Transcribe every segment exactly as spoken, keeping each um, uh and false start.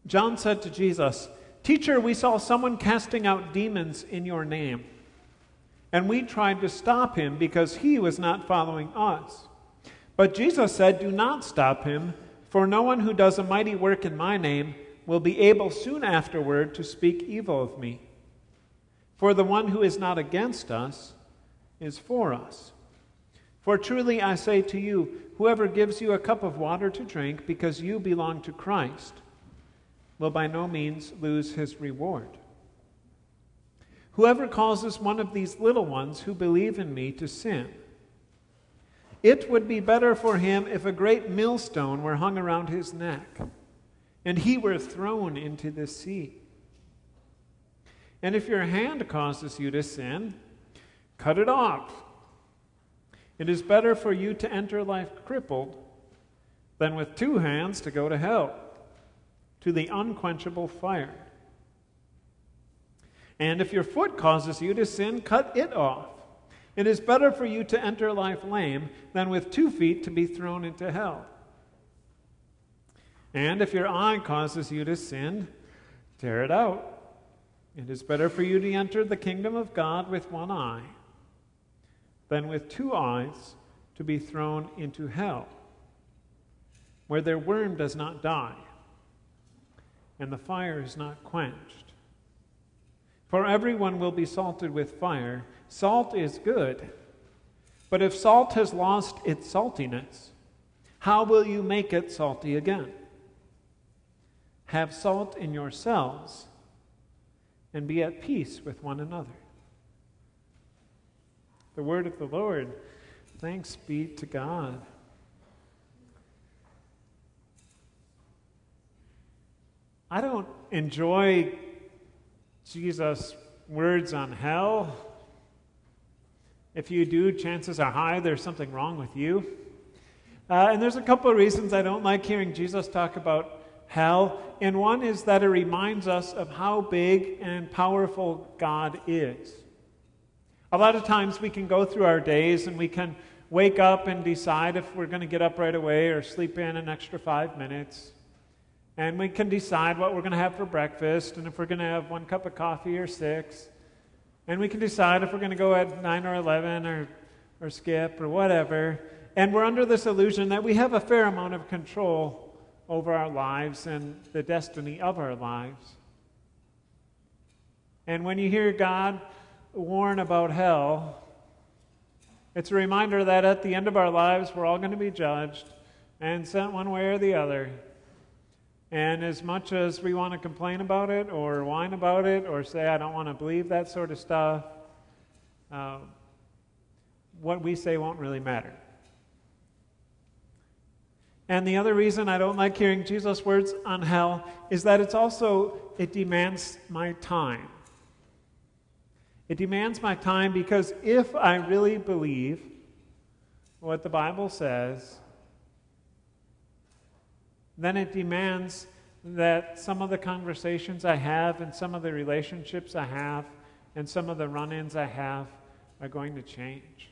John said to Jesus, "Teacher, we saw someone casting out demons in your name, and we tried to stop him because he was not following us." But Jesus said, "Do not stop him, for no one who does a mighty work in my name will be able soon afterward to speak evil of me. For the one who is not against us is for us. For truly I say to you, whoever gives you a cup of water to drink because you belong to Christ will by no means lose his reward. Whoever causes one of these little ones who believe in me to sin, it would be better for him if a great millstone were hung around his neck, and he were thrown into the sea. And if your hand causes you to sin, cut it off. It is better for you to enter life crippled than with two hands to go to hell, to the unquenchable fire. And if your foot causes you to sin, cut it off. It is better for you to enter life lame than with two feet to be thrown into hell. And if your eye causes you to sin, tear it out. It is better for you to enter the kingdom of God with one eye than with two eyes to be thrown into hell, where their worm does not die and the fire is not quenched. For everyone will be salted with fire. Salt is good, but if salt has lost its saltiness, how will you make it salty again? Have salt in yourselves and be at peace with one another." The word of the Lord. Thanks be to God. I don't enjoy Jesus' words on hell. If you do, chances are high there's something wrong with you. Uh, and there's a couple of reasons I don't like hearing Jesus talk about hell. And one is that it reminds us of how big and powerful God is. A lot of times we can go through our days and we can wake up and decide if we're going to get up right away or sleep in an extra five minutes. And we can decide what we're going to have for breakfast and if we're going to have one cup of coffee or six. And we can decide if we're going to go at nine or eleven or, or skip or whatever. And we're under this illusion that we have a fair amount of control over our lives and the destiny of our lives. And when you hear God warn about hell, it's a reminder that at the end of our lives we're all going to be judged and sent one way or the other. And as much as we want to complain about it or whine about it or say, I don't want to believe that sort of stuff, uh, what we say won't really matter. And the other reason I don't like hearing Jesus' words on hell is that it's also, it demands my time. It demands my time because if I really believe what the Bible says, then it demands that some of the conversations I have and some of the relationships I have and some of the run-ins I have are going to change.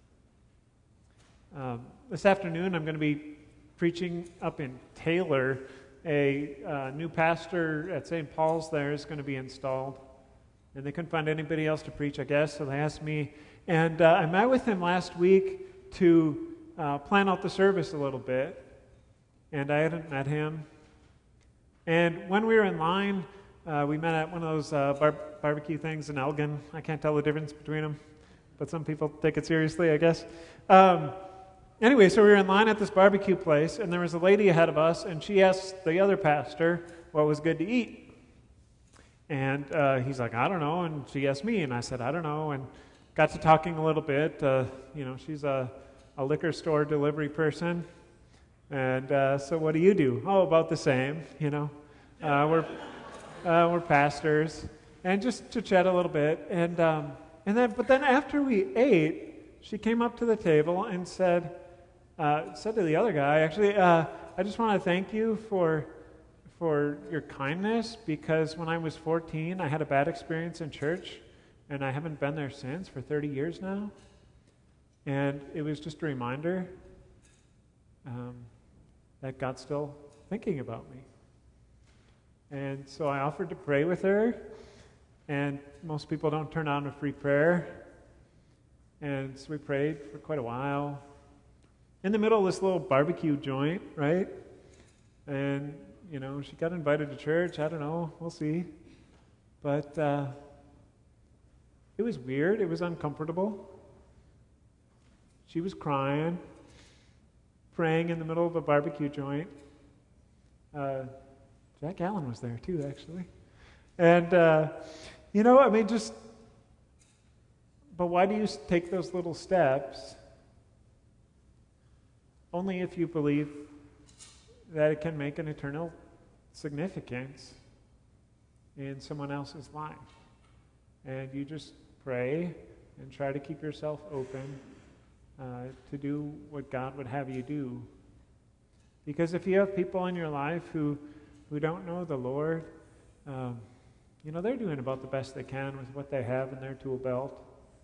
Um, this afternoon I'm going to be preaching up in Taylor. A uh, new pastor at Saint Paul's there is going to be installed. And they couldn't find anybody else to preach, I guess, so they asked me. And uh, I met with him last week to uh, plan out the service a little bit. And I hadn't met him. And when we were in line, uh, we met at one of those uh, bar- barbecue things in Elgin. I can't tell the difference between them, but some people take it seriously, I guess. Um, anyway, so we were in line at this barbecue place, and there was a lady ahead of us, and she asked the other pastor what was good to eat. And uh, he's like, I don't know. And she asked me, and I said, I don't know. And got to talking a little bit. Uh, you know, she's a, a liquor store delivery person. And uh, so what do you do? Oh, about the same, you know. Uh, we're uh, we're pastors. And just to chat a little bit. And um, and then, but then after we ate, she came up to the table and said, uh, said to the other guy, actually, uh, I just want to thank you for... for your kindness, because when I was fourteen, I had a bad experience in church, and I haven't been there since for thirty years now. And it was just a reminder um, that God's still thinking about me. And so I offered to pray with her, and most people don't turn on a free prayer. And so we prayed for quite a while. In the middle of this little barbecue joint, right? And, you know, she got invited to church. I don't know. We'll see. But uh, it was weird. It was uncomfortable. She was crying, praying in the middle of a barbecue joint. Uh, Jack Allen was there too, actually. And, uh, you know, I mean, just, but why do you take those little steps? Only if you believe that it can make an eternal significance in someone else's life. And you just pray and try to keep yourself open uh, to do what God would have you do. Because if you have people in your life who, who don't know the Lord, um, you know, they're doing about the best they can with what they have in their tool belt.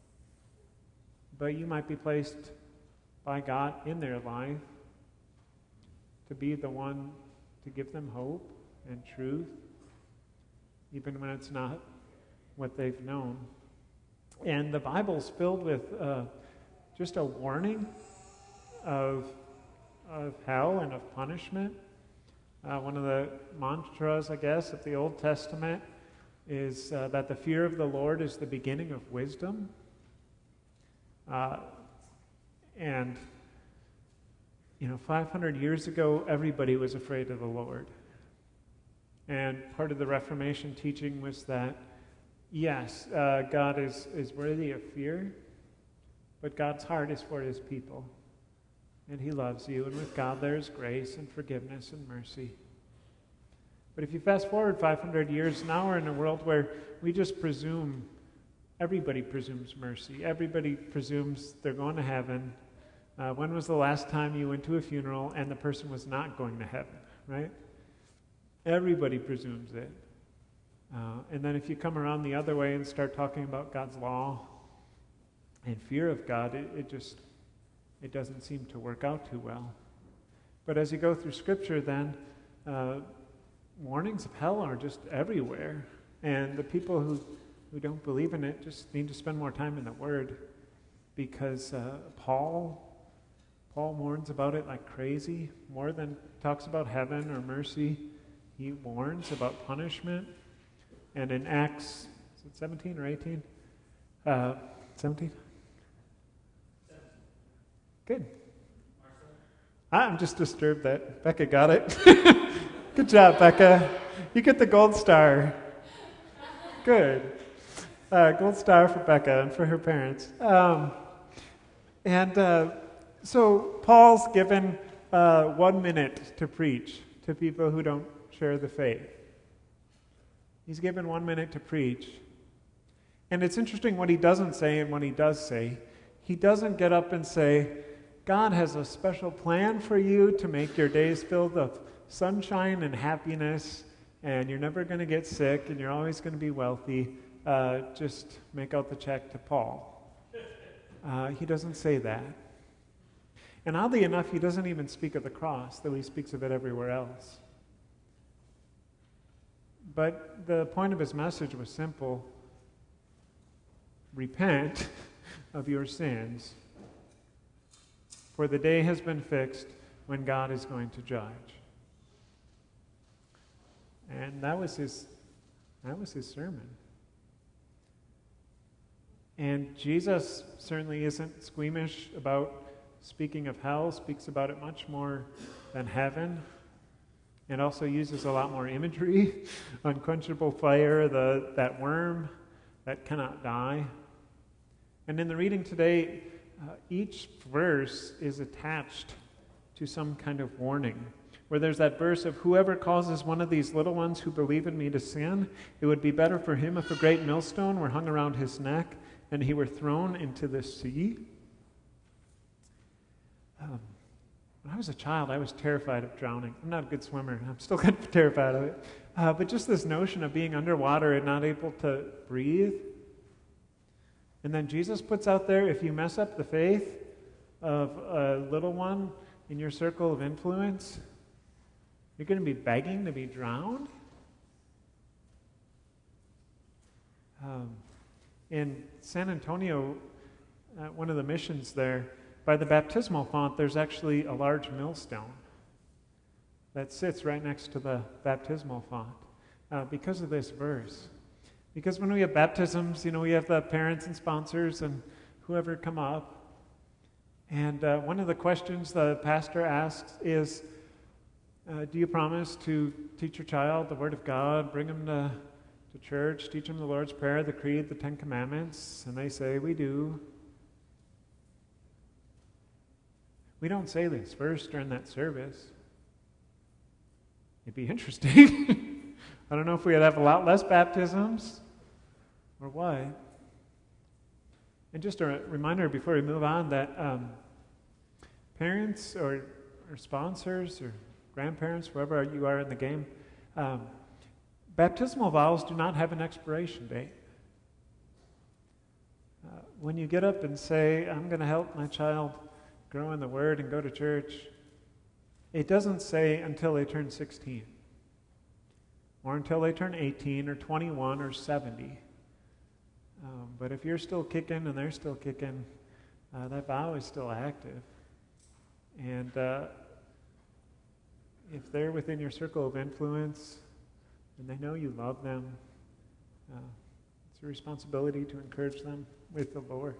But you might be placed by God in their life to be the one to give them hope and truth, even when it's not what they've known. And the Bible's filled with uh, just a warning of, of hell and of punishment. Uh, one of the mantras, I guess, of the Old Testament is uh, that the fear of the Lord is the beginning of wisdom. Uh, and, you know, five hundred years ago, everybody was afraid of the Lord. And part of the Reformation teaching was that, yes, uh, God is, is worthy of fear, but God's heart is for his people. And he loves you, and with God there is grace and forgiveness and mercy. But if you fast forward five hundred years, now we're in a world where we just presume, everybody presumes mercy. Everybody presumes they're going to heaven. Uh, when was the last time you went to a funeral and the person was not going to heaven, right? Everybody presumes it. Uh, and then if you come around the other way and start talking about God's law and fear of God, it, it just, it doesn't seem to work out too well. But as you go through Scripture then, uh, warnings of hell are just everywhere. And the people who, who don't believe in it just need to spend more time in the Word. Because uh, Paul, Paul warns about it like crazy. More than talks about heaven or mercy, he warns about punishment. And in Acts, is it seventeen or eighteen? Uh, seventeen? Good. I'm just disturbed that Becca got it. Good job, Becca. You get the gold star. Good. Uh, gold star for Becca and for her parents. Um, and uh, so Paul's given uh, one minute to preach to people who don't share the faith. He's given one minute to preach. And it's interesting what he doesn't say and what he does say. He doesn't get up and say, God has a special plan for you to make your days filled with sunshine and happiness, and you're never going to get sick, and you're always going to be wealthy. Uh, just make out the check to Paul. Uh, he doesn't say that. And oddly enough, he doesn't even speak of the cross, though he speaks of it everywhere else. But the point of his message was simple. Repent of your sins, for the day has been fixed when God is going to judge. And that was his, that was his sermon. And Jesus certainly isn't squeamish about speaking of hell, speaks about it much more than heaven, and also uses a lot more imagery. Unquenchable fire, the that worm that cannot die. And in the reading today, uh, each verse is attached to some kind of warning. Where there's that verse of, whoever causes one of these little ones who believe in me to sin, it would be better for him if a great millstone were hung around his neck and he were thrown into the sea. Um, when I was a child, I was terrified of drowning. I'm not a good swimmer. I'm still kind of terrified of it. Uh, but just this notion of being underwater and not able to breathe. And then Jesus puts out there, if you mess up the faith of a little one in your circle of influence, you're going to be begging to be drowned? In San Antonio, uh, one of the missions there, by the baptismal font, there's actually a large millstone that sits right next to the baptismal font uh, because of this verse. Because when we have baptisms, you know, we have the parents and sponsors and whoever come up. And uh, one of the questions the pastor asks is, uh, do you promise to teach your child the Word of God, bring them to, to church, teach them the Lord's Prayer, the Creed, the Ten Commandments? And they say, we do. We don't say this verse during that service. It'd be interesting. I don't know if we'd have a lot less baptisms or what. And just a reminder before we move on that um, parents or, or sponsors or grandparents, wherever you are in the game, um, baptismal vows do not have an expiration date. Uh, when you get up and say, I'm going to help my child grow in the Word and go to church, it doesn't say until they turn sixteen or until they turn eighteen or twenty-one or seventy. Um, but if you're still kicking and they're still kicking, uh, that vow is still active. And uh, if they're within your circle of influence and they know you love them, uh, it's your responsibility to encourage them with the Lord.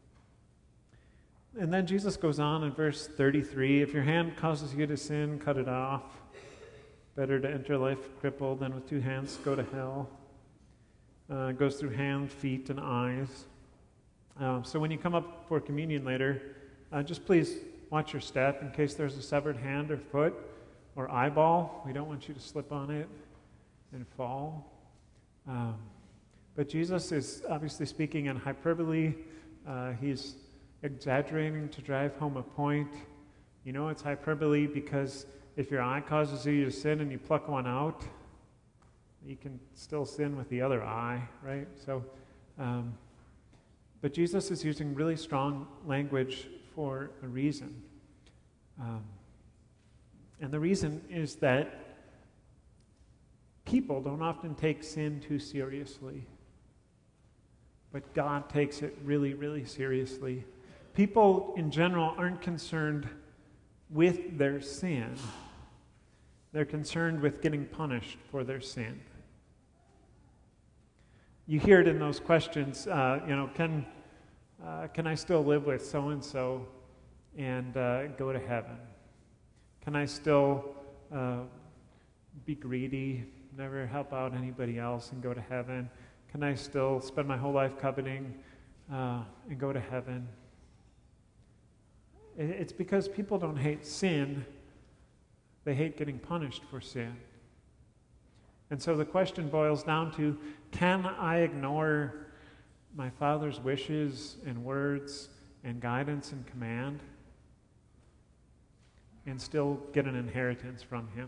And then Jesus goes on in verse thirty-three, if your hand causes you to sin, cut it off. Better to enter life crippled than with two hands go to hell. Uh, it goes through hand, feet, and eyes. Uh, so when you come up for communion later, uh, just please watch your step in case there's a severed hand or foot or eyeball. We don't want you to slip on it and fall. Um, but Jesus is obviously speaking in hyperbole. Uh, he's exaggerating to drive home a point. You know it's hyperbole because if your eye causes you to sin and you pluck one out, you can still sin with the other eye, right? So, um, but Jesus is using really strong language for a reason. Um, and the reason is that people don't often take sin too seriously. But God takes it really, really seriously. People in general aren't concerned with their sin. They're concerned with getting punished for their sin. You hear it in those questions, uh, you know, can uh, can I still live with so-and-so and uh, go to heaven? Can I still uh, be greedy, never help out anybody else and go to heaven? Can I still spend my whole life coveting uh, and go to heaven? It's because people don't hate sin, they hate getting punished for sin. And so the question boils down to, can I ignore my Father's wishes and words and guidance and command and still get an inheritance from Him?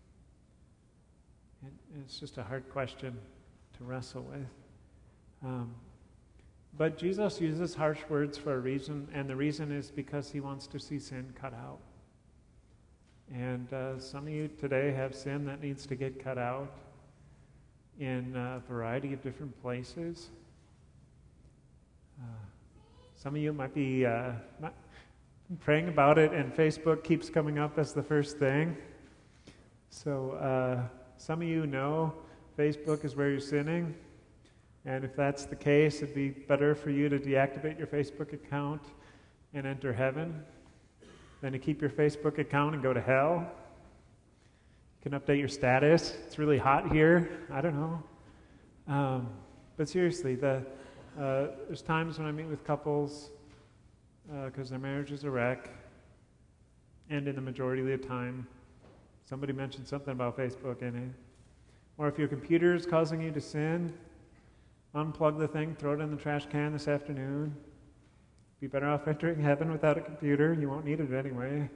And it's just a hard question to wrestle with. Um, but Jesus uses harsh words for a reason, and the reason is because He wants to see sin cut out. And uh, some of you today have sin that needs to get cut out in a variety of different places. Uh, some of you might be uh, not praying about it, and Facebook keeps coming up as the first thing. So uh, some of you know Facebook is where you're sinning, and if that's the case, it'd be better for you to deactivate your Facebook account and enter heaven than to keep your Facebook account and go to hell. You can update your status. It's really hot here. I don't know. Um, but seriously, the uh, there's times when I meet with couples because uh, their marriage is a wreck, and in the majority of the time, somebody mentions something about Facebook in it. Or if your computer is causing you to sin, unplug the thing, throw it in the trash can this afternoon. Be better off entering heaven without a computer. You won't need it anyway.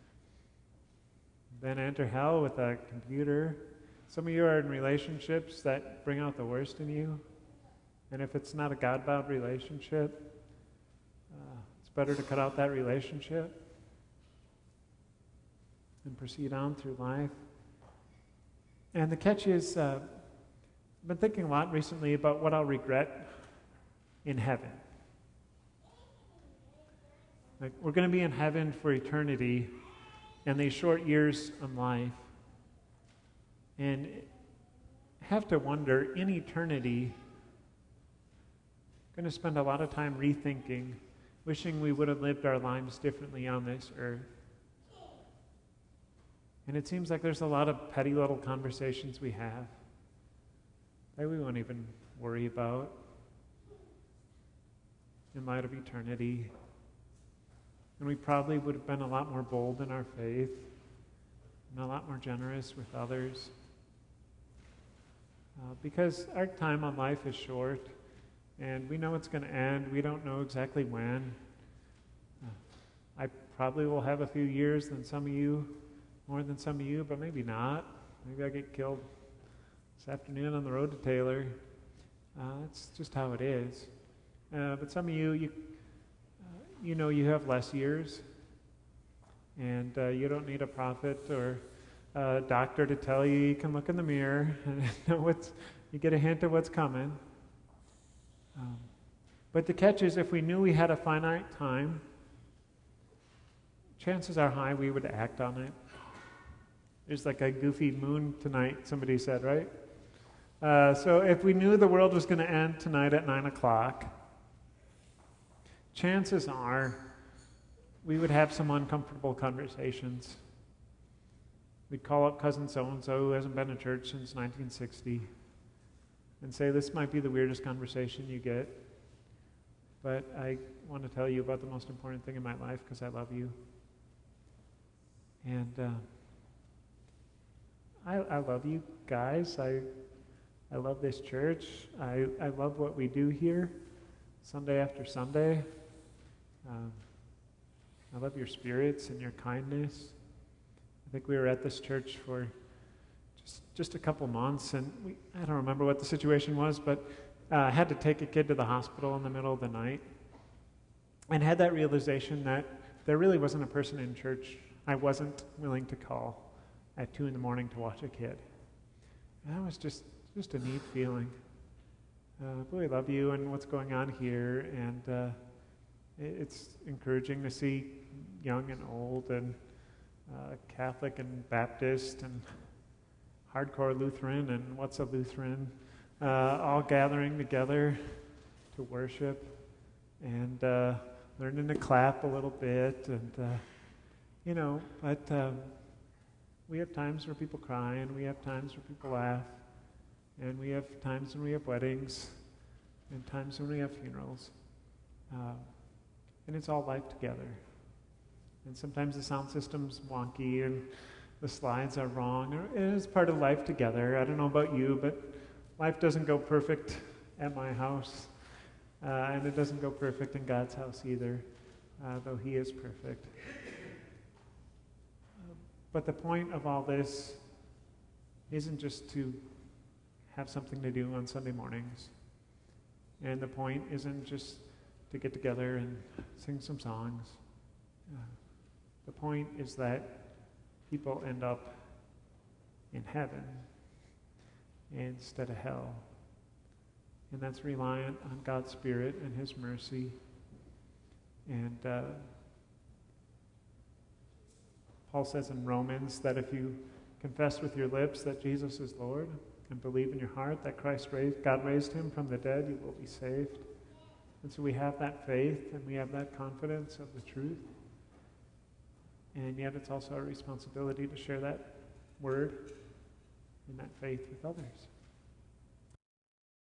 Then enter hell with a computer. Some of you are in relationships that bring out the worst in you. And if it's not a God-bound relationship, uh, it's better to cut out that relationship and proceed on through life. And the catch is, uh, I've been thinking a lot recently about what I'll regret in heaven. Like, we're going to be in heaven for eternity and these short years in life. And have to wonder, in eternity, going to spend a lot of time rethinking, wishing we would have lived our lives differently on this earth. And it seems like there's a lot of petty little conversations we have that we won't even worry about in light of eternity. And we probably would have been a lot more bold in our faith and a lot more generous with others. Uh, because our time on life is short, and we know it's going to end. We don't know exactly when. Uh, I probably will have a few years than some of you, more than some of you, but maybe not. Maybe I get killed this afternoon on the road to Taylor. Uh, that's just how it is. Uh, but some of you, you, uh, you know you have less years, and uh, you don't need a prophet or a doctor to tell you. You can look in the mirror and know what's, you get a hint of what's coming. Um, but the catch is, if we knew we had a finite time, chances are high we would act on it. There's like a goofy moon tonight, somebody said, right? Uh, so if we knew the world was going to end tonight at nine o'clock, chances are we would have some uncomfortable conversations. We'd call up cousin so-and-so who hasn't been to church since nineteen sixty and say, this might be the weirdest conversation you get, but I want to tell you about the most important thing in my life because I love you. And uh, I, I love you guys. I I love this church. I, I love what we do here Sunday after Sunday. Um, I love your spirits and your kindness. I think we were at this church for just just a couple months, and we, I don't remember what the situation was, but uh, I had to take a kid to the hospital in the middle of the night and had that realization that there really wasn't a person in church I wasn't willing to call at two in the morning to watch a kid. And that was just, just a neat feeling. Uh, I really love you and what's going on here, and uh, it, it's encouraging to see young and old and uh, Catholic and Baptist and hardcore Lutheran and what's a Lutheran, uh, all gathering together to worship and uh, learning to clap a little bit, and uh, you know, but um, we have times where people cry, and we have times where people laugh, and we have times when we have weddings, and times when we have funerals, uh, and it's all life together. And sometimes the sound system's wonky, and the slides are wrong. It is part of life together. I don't know about you, but life doesn't go perfect at my house, uh, and it doesn't go perfect in God's house either, uh, though He is perfect. But the point of all this isn't just to have something to do on Sunday mornings. And the point isn't just to get together and sing some songs. Uh, the point is that people end up in heaven instead of hell. And that's reliant on God's Spirit and His mercy. And uh, Paul says in Romans that if you confess with your lips that Jesus is Lord and believe in your heart that Christ raised, God raised Him from the dead, you will be saved. And so we have that faith and we have that confidence of the truth. And yet it's also our responsibility to share that word and that faith with others.